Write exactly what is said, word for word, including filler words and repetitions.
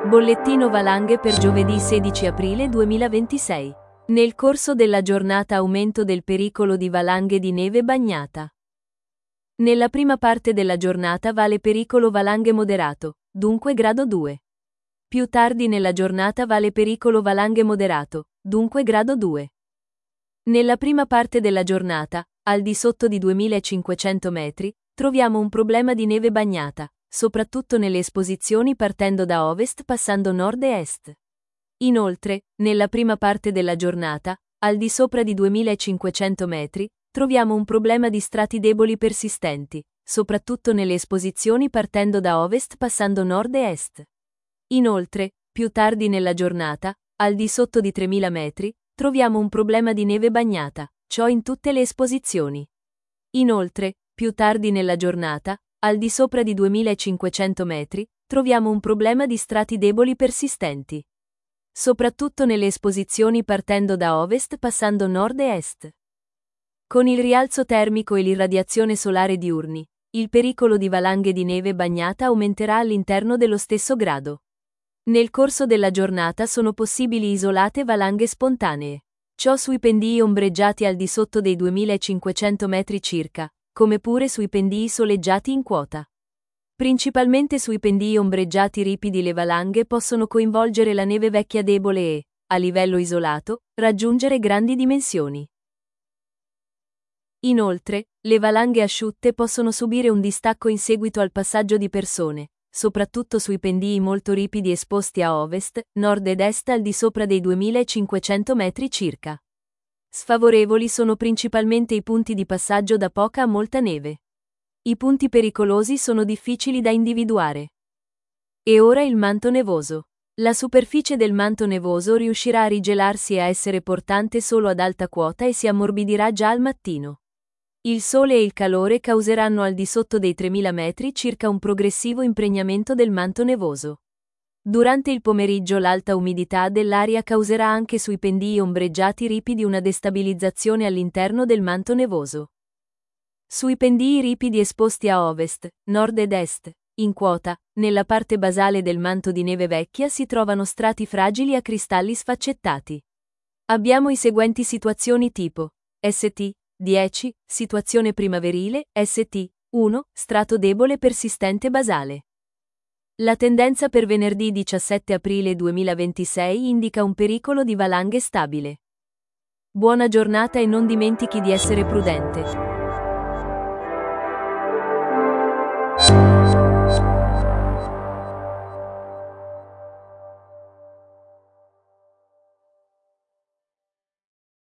Bollettino valanghe per giovedì sedici aprile duemilaventisei. Nel corso della giornata aumento del pericolo di valanghe di neve bagnata. Nella prima parte della giornata vale pericolo valanghe moderato, dunque grado due. Più tardi nella giornata vale pericolo valanghe moderato, dunque grado due. Nella prima parte della giornata, al di sotto di duemilacinquecento metri, troviamo un problema di neve bagnata, soprattutto nelle esposizioni partendo da ovest passando nord e est. Inoltre, nella prima parte della giornata, al di sopra di duemilacinquecento metri, troviamo un problema di strati deboli persistenti, soprattutto nelle esposizioni partendo da ovest passando nord e est. Inoltre, più tardi nella giornata, al di sotto di tremila metri, troviamo un problema di neve bagnata, ciò in tutte le esposizioni. Inoltre, più tardi nella giornata, al di sopra di duemilacinquecento metri, troviamo un problema di strati deboli persistenti, soprattutto nelle esposizioni partendo da ovest passando nord e est. Con il rialzo termico e l'irradiazione solare diurni, il pericolo di valanghe di neve bagnata aumenterà all'interno dello stesso grado. Nel corso della giornata sono possibili isolate valanghe spontanee. Ciò sui pendii ombreggiati al di sotto dei duemilacinquecento metri circa, come pure sui pendii soleggiati in quota. Principalmente sui pendii ombreggiati ripidi le valanghe possono coinvolgere la neve vecchia debole e, a livello isolato, raggiungere grandi dimensioni. Inoltre, le valanghe asciutte possono subire un distacco in seguito al passaggio di persone, soprattutto sui pendii molto ripidi esposti a ovest, nord ed est al di sopra dei duemilacinquecento metri circa. Sfavorevoli sono principalmente i punti di passaggio da poca a molta neve. I punti pericolosi sono difficili da individuare. E ora il manto nevoso. La superficie del manto nevoso riuscirà a rigelarsi e a essere portante solo ad alta quota e si ammorbidirà già al mattino. Il sole e il calore causeranno al di sotto dei tremila metri circa un progressivo impregnamento del manto nevoso. Durante il pomeriggio l'alta umidità dell'aria causerà anche sui pendii ombreggiati ripidi una destabilizzazione all'interno del manto nevoso. Sui pendii ripidi esposti a ovest, nord ed est, in quota, nella parte basale del manto di neve vecchia si trovano strati fragili a cristalli sfaccettati. Abbiamo i seguenti situazioni tipo S T dieci, situazione primaverile, S T uno, strato debole persistente basale. La tendenza per venerdì diciassette aprile duemilaventisei indica un pericolo di valanghe stabile. Buona giornata e non dimentichi di essere prudente.